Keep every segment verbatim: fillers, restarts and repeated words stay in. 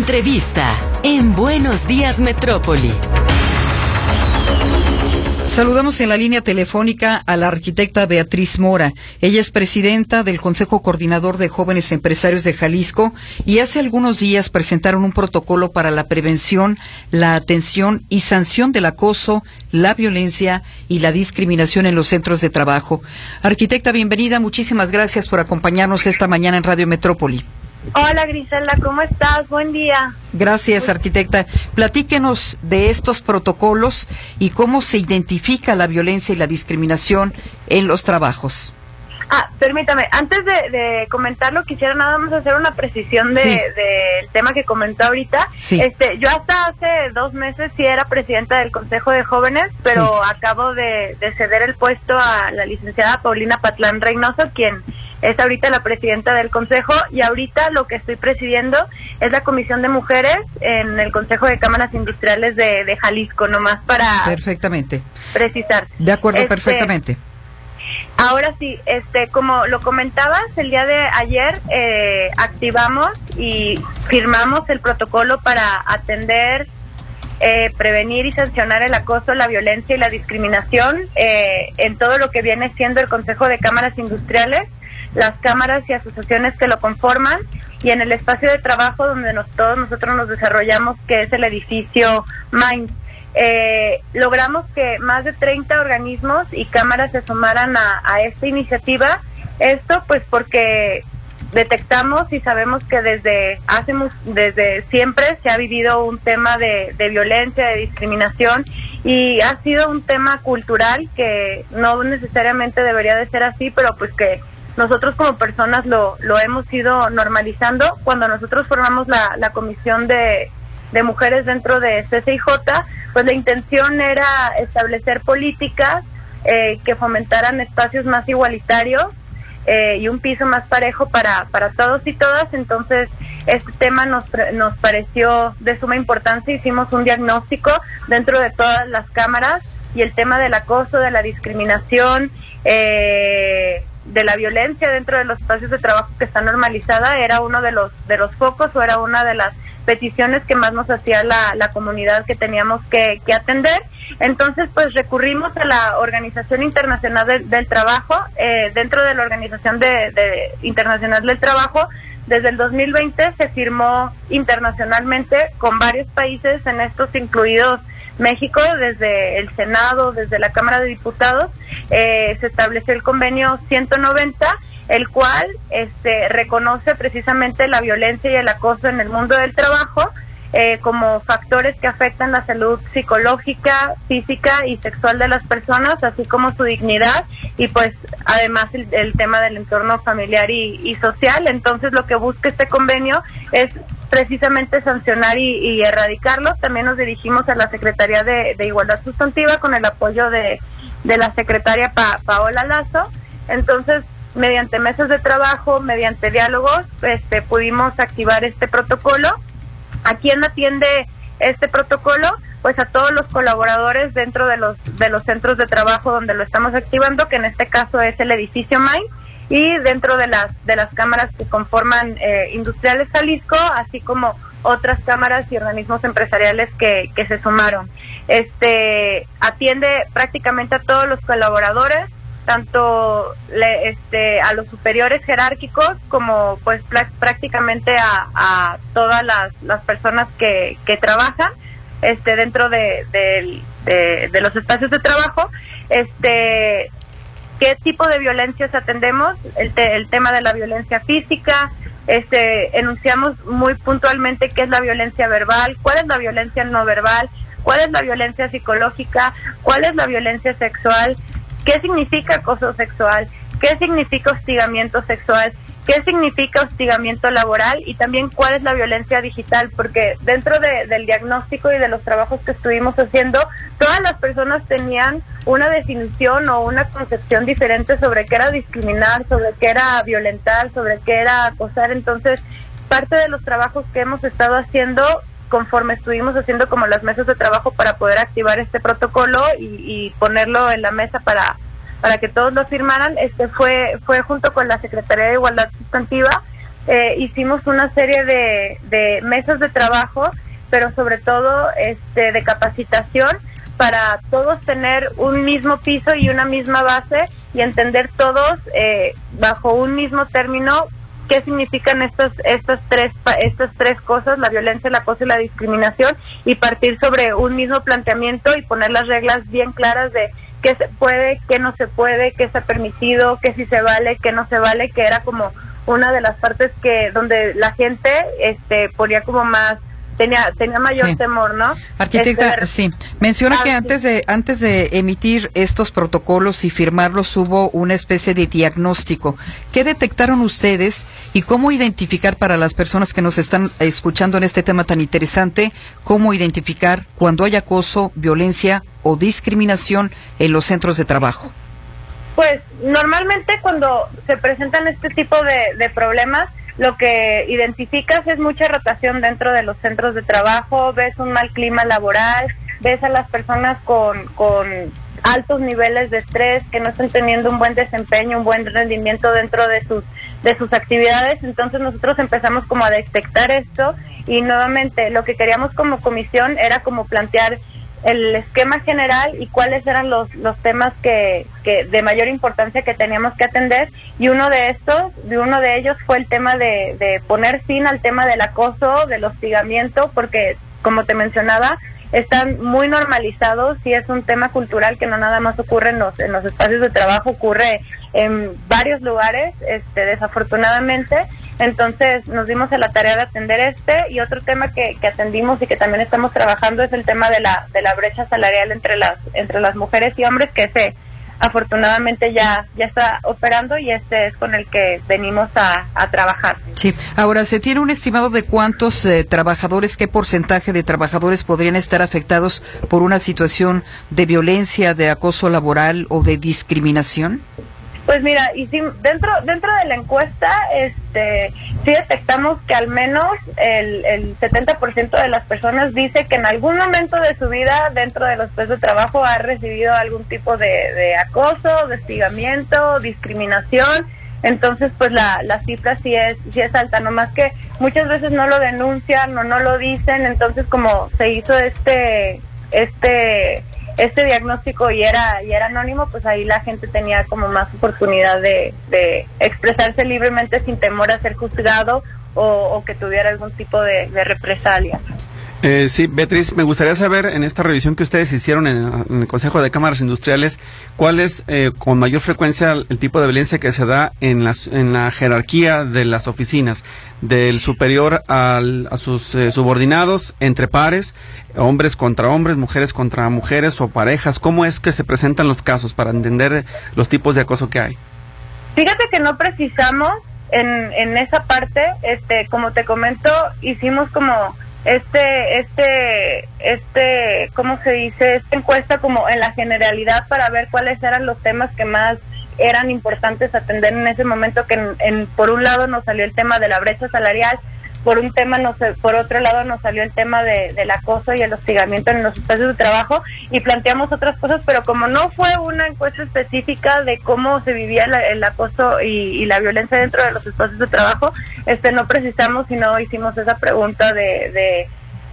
Entrevista en Buenos Días Metrópoli. Saludamos en la línea telefónica a la arquitecta Beatriz Mora. Ella es presidenta del Consejo Coordinador de Jóvenes Empresarios de Jalisco y hace algunos días presentaron un protocolo para la prevención, la atención y sanción del acoso, la violencia y la discriminación en los centros de trabajo. Arquitecta, bienvenida. Muchísimas gracias por acompañarnos esta mañana en Radio Metrópoli. Hola Griselda, ¿cómo estás? Buen día. Gracias, arquitecta. Platíquenos de estos protocolos y cómo se identifica la violencia y la discriminación en los trabajos. Ah, permítame, antes de, de comentarlo, quisiera nada más hacer una precisión de, sí. del tema que comentó ahorita. Sí. Este, yo hasta hace dos meses sí era presidenta del Consejo de Jóvenes, pero sí. acabo de, de ceder el puesto a la licenciada Paulina Patlán Reynoso, quien es ahorita la presidenta del Consejo, y ahorita lo que estoy presidiendo es la Comisión de Mujeres en el Consejo de Cámaras Industriales de, de Jalisco, nomás para perfectamente precisar. De acuerdo, este, perfectamente. Ahora sí, este, como lo comentabas, el día de ayer eh, activamos y firmamos el protocolo para atender, eh, prevenir y sancionar el acoso, la violencia y la discriminación eh, en todo lo que viene siendo el Consejo de Cámaras Industriales, las cámaras y asociaciones que lo conforman, y en el espacio de trabajo donde nos, todos nosotros nos desarrollamos, que es el edificio Mind. Eh, logramos que más de treinta organismos y cámaras se sumaran a, a esta iniciativa. Esto pues porque detectamos y sabemos que desde hace desde siempre se ha vivido un tema de, de violencia, de discriminación, y ha sido un tema cultural que no necesariamente debería de ser así, pero pues que nosotros como personas lo, lo hemos ido normalizando. Cuando nosotros formamos la, la comisión de, de mujeres dentro de C C I J, pues la intención era establecer políticas eh, que fomentaran espacios más igualitarios eh, y un piso más parejo para, para todos y todas. Entonces este tema nos, nos pareció de suma importancia. Hicimos un diagnóstico dentro de todas las cámaras, y el tema del acoso, de la discriminación, eh, de la violencia dentro de los espacios de trabajo que está normalizada era uno de los de los focos, o era una de las peticiones que más nos hacía la, la comunidad que teníamos que, que atender. Entonces pues recurrimos a la Organización Internacional de, del Trabajo. Eh, dentro de la Organización de, de Internacional del Trabajo, desde el dos mil veinte se firmó internacionalmente con varios países, en estos incluidos México, desde el Senado, desde la Cámara de Diputados. Eh, se estableció el convenio ciento noventa, el cual este, reconoce precisamente la violencia y el acoso en el mundo del trabajo eh, como factores que afectan la salud psicológica, física y sexual de las personas, así como su dignidad, y pues además el, el tema del entorno familiar y, y social. Entonces lo que busca este convenio es precisamente sancionar y, y erradicarlo. También nos dirigimos a la Secretaría de, de Igualdad Sustantiva con el apoyo de, de la secretaria pa, Paola Lazo. Entonces, mediante mesas de trabajo, mediante diálogos, este, pudimos activar este protocolo. ¿A quién atiende este protocolo? Pues a todos los colaboradores dentro de los de los centros de trabajo donde lo estamos activando, que en este caso es el edificio Mind, y dentro de las de las cámaras que conforman eh, Industriales Jalisco, así como otras cámaras y organismos empresariales que, que se sumaron. Este atiende prácticamente a todos los colaboradores, tanto le, este a los superiores jerárquicos como pues prácticamente a, a todas las, las personas que, que trabajan este dentro de, de, de, de los espacios de trabajo. Este ¿Qué tipo de violencias atendemos? El, te, el tema de la violencia física. Este, enunciamos muy puntualmente qué es la violencia verbal, cuál es la violencia no verbal, cuál es la violencia psicológica, cuál es la violencia sexual, qué significa acoso sexual, qué significa hostigamiento sexual, qué significa hostigamiento laboral, y también cuál es la violencia digital, porque dentro de, del diagnóstico y de los trabajos que estuvimos haciendo, todas las personas tenían una definición o una concepción diferente sobre qué era discriminar, sobre qué era violentar, sobre qué era acosar. Entonces, parte de los trabajos que hemos estado haciendo, conforme estuvimos haciendo como las mesas de trabajo para poder activar este protocolo y, y ponerlo en la mesa para para que todos lo firmaran, este fue fue junto con la Secretaría de Igualdad Sustantiva, eh, hicimos una serie de, de mesas de trabajo, pero sobre todo este, de capacitación, para todos tener un mismo piso y una misma base y entender todos eh, bajo un mismo término qué significan estos, estas tres, estas tres cosas, la violencia, el acoso y la discriminación, y partir sobre un mismo planteamiento y poner las reglas bien claras de qué se puede, qué no se puede, qué está permitido, qué sí se vale, qué no se vale, que era como una de las partes que donde la gente este ponía como más tenía tenía mayor sí. temor, ¿no? Arquitecta, este, sí. Menciona ah, que sí. antes de antes de emitir estos protocolos y firmarlos hubo una especie de diagnóstico. ¿Qué detectaron ustedes y cómo identificar, para las personas que nos están escuchando en este tema tan interesante, cómo identificar cuando hay acoso, violencia o discriminación en los centros de trabajo? Pues normalmente cuando se presentan este tipo de, de problemas, lo que identificas es mucha rotación dentro de los centros de trabajo, ves un mal clima laboral, ves a las personas con, con altos niveles de estrés, que no están teniendo un buen desempeño, un buen rendimiento dentro de sus de sus actividades. Entonces nosotros empezamos como a detectar esto, y nuevamente lo que queríamos como comisión era como plantear el esquema general y cuáles eran los los temas que, que de mayor importancia que teníamos que atender, y uno de estos, de uno de ellos fue el tema de, de poner fin al tema del acoso, del hostigamiento, porque como te mencionaba, están muy normalizados y es un tema cultural que no nada más ocurre en los en los espacios de trabajo, ocurre en varios lugares, este desafortunadamente. Entonces nos dimos a la tarea de atender este, y otro tema que, que atendimos y que también estamos trabajando es el tema de la de la brecha salarial entre las entre las mujeres y hombres, que ese afortunadamente ya ya está operando, y este es con el que venimos a, a trabajar. Sí. Ahora, ¿se tiene un estimado de cuántos eh, trabajadores, qué porcentaje de trabajadores podrían estar afectados por una situación de violencia, de acoso laboral o de discriminación? Pues mira, y si dentro dentro de la encuesta, este, sí detectamos que al menos el, el setenta por ciento de las personas dice que en algún momento de su vida dentro de los puestos de trabajo ha recibido algún tipo de, de acoso, de hostigamiento, discriminación. Entonces, pues la, la cifra sí es sí es alta, nomás que muchas veces no lo denuncian o no lo dicen. Entonces, como se hizo este este este diagnóstico y era y era anónimo, pues ahí la gente tenía como más oportunidad de, de expresarse libremente sin temor a ser juzgado o, o que tuviera algún tipo de, de represalia. Eh, sí, Beatriz, me gustaría saber, en esta revisión que ustedes hicieron en, en el Consejo de Cámaras Industriales, ¿cuál es eh, con mayor frecuencia el tipo de violencia que se da en, las, en la jerarquía de las oficinas, del superior al, a sus eh, subordinados, entre pares, hombres contra hombres, mujeres contra mujeres o parejas? ¿Cómo es que se presentan los casos para entender los tipos de acoso que hay? Fíjate que no precisamos en, en esa parte, este, como te comento, hicimos como este, este, este, ¿cómo se dice? Esta encuesta como en la generalidad para ver cuáles eran los temas que más eran importantes atender en ese momento, que en, en, por un lado nos salió el tema de la brecha salarial, por un tema nos, por otro lado nos salió el tema de, del acoso y el hostigamiento en los espacios de trabajo, y planteamos otras cosas, pero como no fue una encuesta específica de cómo se vivía la, el acoso y, y la violencia dentro de los espacios de trabajo, este no precisamos, sino hicimos esa pregunta de, de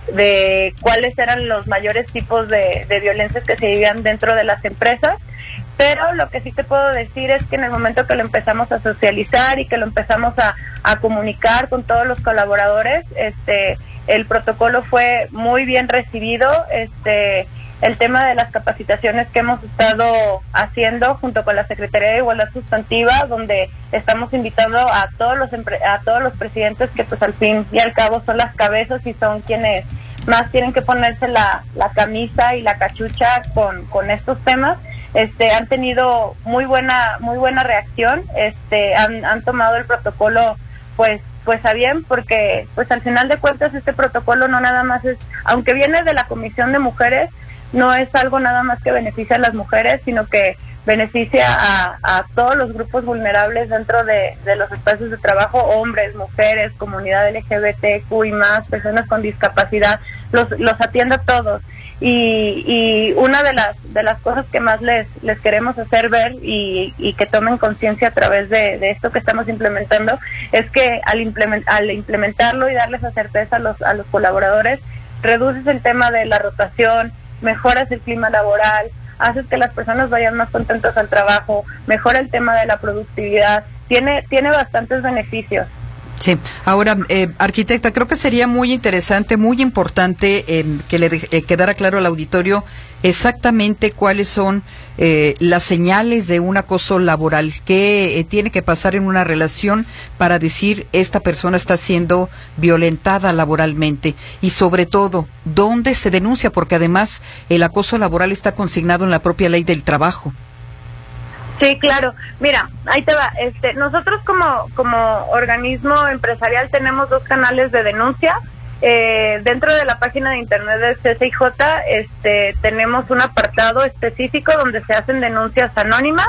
de cuáles eran los mayores tipos de, de violencias que se vivían dentro de las empresas. Pero lo que sí te puedo decir es que en el momento que lo empezamos a socializar y que lo empezamos a, a comunicar con todos los colaboradores, este el protocolo fue muy bien recibido. Este el tema de las capacitaciones que hemos estado haciendo junto con la Secretaría de Igualdad Sustantiva, donde estamos invitando a todos los a todos los presidentes, que pues al fin y al cabo son las cabezas y son quienes más tienen que ponerse la, la camisa y la cachucha con, con estos temas. Este han tenido muy buena muy buena reacción, este han, han tomado el protocolo pues pues a bien, porque pues al final de cuentas este protocolo no nada más es, aunque viene de la Comisión de Mujeres, no es algo nada más que beneficia a las mujeres, sino que beneficia a, a todos los grupos vulnerables dentro de, de los espacios de trabajo, hombres, mujeres, comunidad L G B T Q y más, personas con discapacidad. los, los atiende a todos. Y, y una de las de las cosas que más les les queremos hacer ver y, y que tomen conciencia a través de, de esto que estamos implementando es que al, implement, al implementarlo y darles esa certeza a los a los colaboradores, reduces el tema de la rotación, mejoras el clima laboral, haces que las personas vayan más contentas al trabajo, mejora el tema de la productividad, tiene tiene bastantes beneficios. Sí, ahora, eh, arquitecta, creo que sería muy interesante, muy importante eh, que le eh, quedara claro al auditorio exactamente cuáles son eh, las señales de un acoso laboral, qué eh, tiene que pasar en una relación para decir esta persona está siendo violentada laboralmente y sobre todo, ¿dónde se denuncia? Porque además el acoso laboral está consignado en la propia ley del trabajo. Sí, claro. Mira, ahí te va. Este, nosotros como como organismo empresarial tenemos dos canales de denuncia. Eh, dentro de la página de internet de C C I J, este, tenemos un apartado específico donde se hacen denuncias anónimas,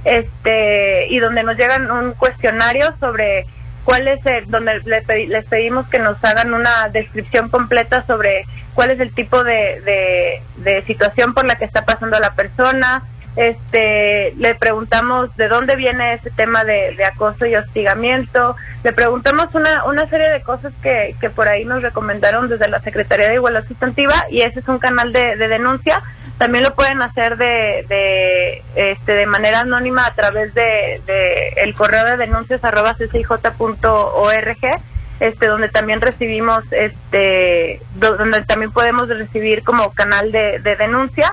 este, y donde nos llegan un cuestionario sobre cuál es el, donde les, pedi, les pedimos que nos hagan una descripción completa sobre cuál es el tipo de, de, de situación por la que está pasando la persona. Este, le preguntamos de dónde viene ese tema de, de acoso y hostigamiento, le preguntamos una, una serie de cosas que, que por ahí nos recomendaron desde la Secretaría de Igualdad Sustantiva, y ese es un canal de, de denuncia. También lo pueden hacer de, de, este, de manera anónima a través de, de el correo de denuncias arroba c c i j punto org, este, donde también recibimos, este, donde también podemos recibir como canal de, de denuncia.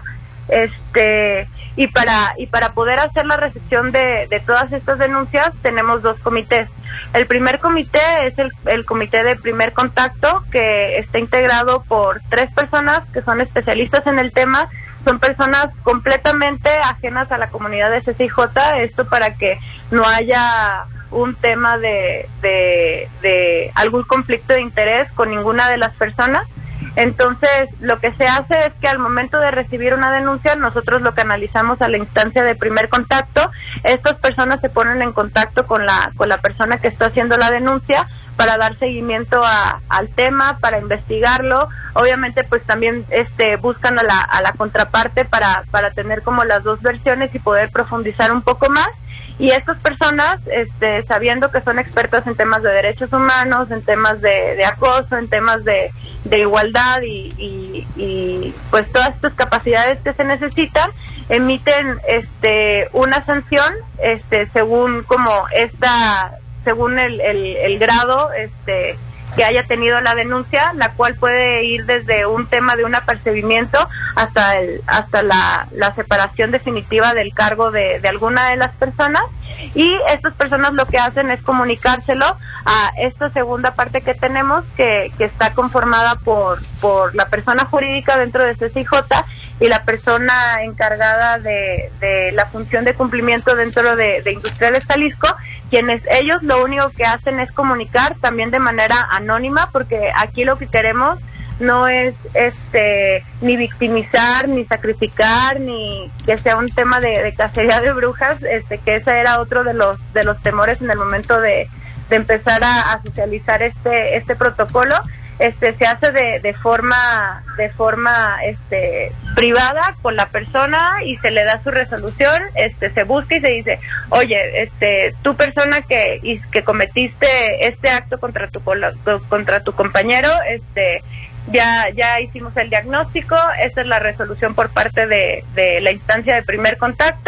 Este, y para y para poder hacer la recepción de, de todas estas denuncias tenemos dos comités. El primer comité es el, el comité de primer contacto, que está integrado por tres personas que son especialistas en el tema, son personas completamente ajenas a la comunidad de C C I J, esto para que no haya un tema de, de, de algún conflicto de interés con ninguna de las personas. Entonces, lo que se hace es que al momento de recibir una denuncia, nosotros lo canalizamos a la instancia de primer contacto. Estas personas se ponen en contacto con la con la persona que está haciendo la denuncia para dar seguimiento a, al tema, para investigarlo. Obviamente, pues también este buscan a la a la contraparte para para tener como las dos versiones y poder profundizar un poco más. Y estas personas, este, sabiendo que son expertas en temas de derechos humanos, en temas de, de acoso, en temas de, de igualdad y, y, y pues todas estas capacidades que se necesitan, emiten este una sanción este según como esta según el, el, el grado este que haya tenido la denuncia, la cual puede ir desde un tema de un apercibimiento hasta el hasta la, la separación definitiva del cargo de, de alguna de las personas. Y estas personas lo que hacen es comunicárselo a esta segunda parte que tenemos, que, que está conformada por, por la persona jurídica dentro de C C I J y la persona encargada de, de la función de cumplimiento dentro de, de Industriales Jalisco, quienes ellos lo único que hacen es comunicar también de manera anónima, porque aquí lo que queremos no es este ni victimizar, ni sacrificar, ni que sea un tema de, de cacería de brujas, este que ese era otro de los de los temores en el momento de, de empezar a, a socializar este este protocolo. Este se hace de, de forma de forma este privada con la persona y se le da su resolución, este se busca y se dice, oye, este tu persona que y, que cometiste este acto contra tu contra tu compañero, este ya ya hicimos el diagnóstico, esta es la resolución por parte de, de la instancia de primer contacto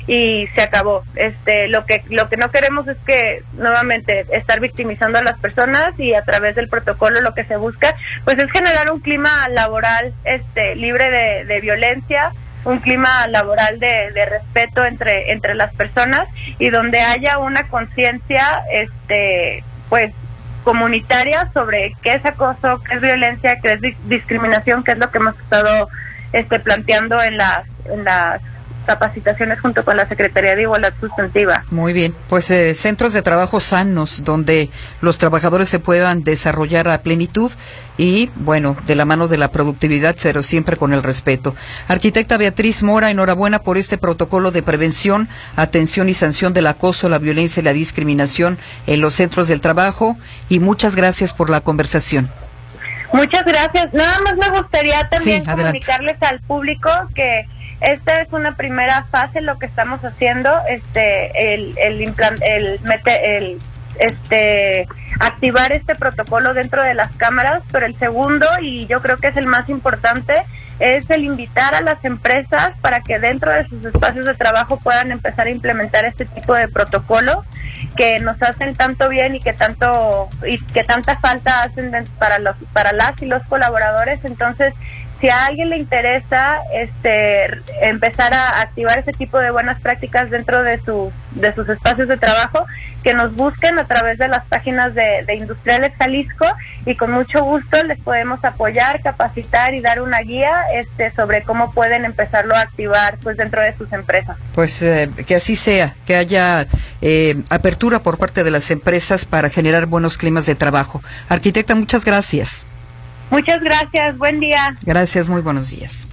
y se acabó. Este lo que lo que no queremos es que nuevamente estar victimizando a las personas, y a través del protocolo lo que se busca pues es generar un clima laboral este libre de, de violencia, un clima laboral de, de respeto entre entre las personas, y donde haya una conciencia este pues comunitaria sobre qué es acoso, qué es violencia, qué es discriminación, que es lo que hemos estado este planteando en las en las capacitaciones junto con la Secretaría de Igualdad Sustantiva. Muy bien, pues eh, centros de trabajo sanos donde los trabajadores se puedan desarrollar a plenitud y, bueno, de la mano de la productividad, pero siempre con el respeto. Arquitecta Beatriz Mora, enhorabuena por este protocolo de prevención, atención y sanción del acoso, la violencia y la discriminación en los centros del trabajo, y muchas gracias por la conversación. Muchas gracias. Nada más me gustaría también sí, comunicarles al público que esta es una primera fase lo que estamos haciendo, este, el, el, implant, el, mete, el este, activar este protocolo dentro de las cámaras, pero el segundo, y yo creo que es el más importante, es el invitar a las empresas para que dentro de sus espacios de trabajo puedan empezar a implementar este tipo de protocolo que nos hacen tanto bien y que tanto y que tanta falta hacen para los para las y los colaboradores. Entonces, si a alguien le interesa este empezar a activar ese tipo de buenas prácticas dentro de sus de sus espacios de trabajo, que nos busquen a través de las páginas de, de Industriales Jalisco, y con mucho gusto les podemos apoyar, capacitar y dar una guía este sobre cómo pueden empezarlo a activar pues dentro de sus empresas. Pues eh, que así sea, que haya eh, apertura por parte de las empresas para generar buenos climas de trabajo. Arquitecta, muchas gracias. Muchas gracias, buen día. Gracias, muy buenos días.